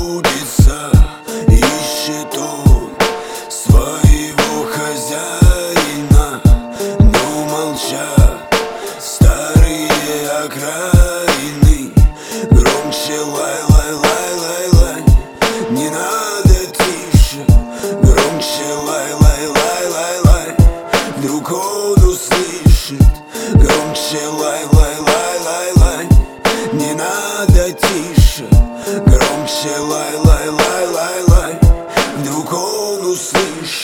трудится, ищет он своего хозяина, но молчат старые окраины, громче лай